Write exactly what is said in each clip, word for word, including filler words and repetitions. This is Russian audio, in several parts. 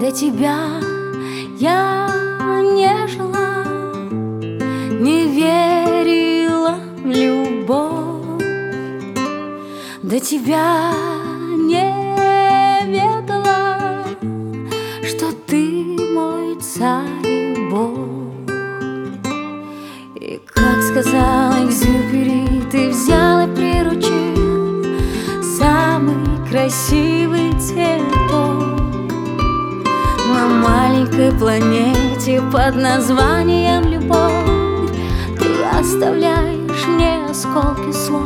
До тебя я не жила, не верила в любовь. До тебя не ведала, что ты мой царь и Бог. И как сказал Экзюпери, ты взял и приручил самый красивый цветок на маленькой планете под названием любовь. Ты оставляешь мне осколки слов.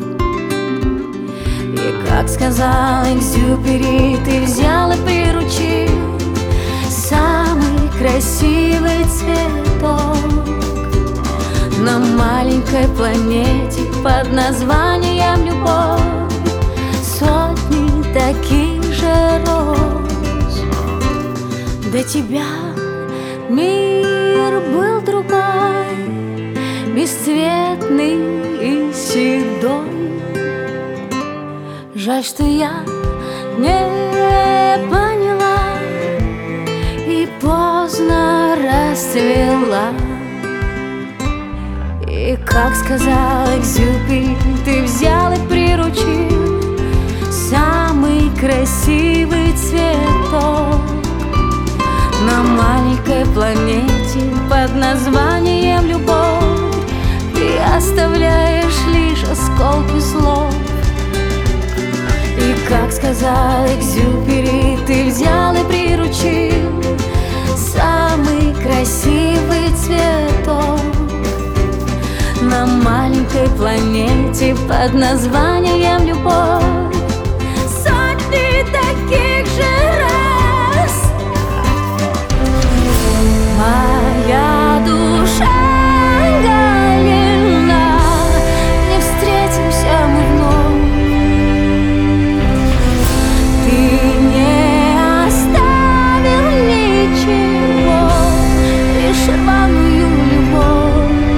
И как сказал Экзюпери, ты взял и приручил самый красивый цветок на маленькой планете под названием любовь. Сотни таких же роз. До тебя мир был другой, бесцветный и седой. Жаль, что я не поняла и поздно расцвела. И как сказал Экзюпери, ты взял и приручил самый красивый цветок на маленькой планете под названием любовь. Ты оставляешь лишь осколки слов. И как сказал Экзюпери, ты взял и приручил самый красивый цветок на маленькой планете под названием любовь. Сотни таких же раз. Моя душа галина, не встретимся мы вновь. Ты не оставил ничего, лишь рваную любовь.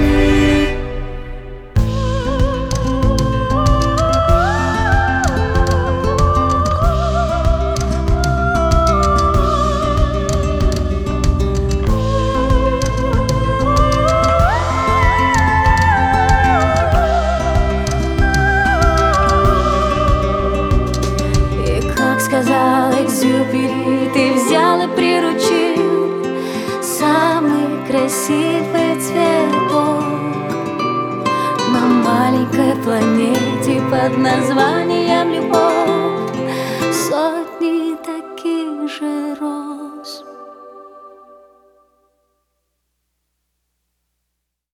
Сказал Экзюпери, ты взял и приручил самый красивый цветок на маленькой планете под названием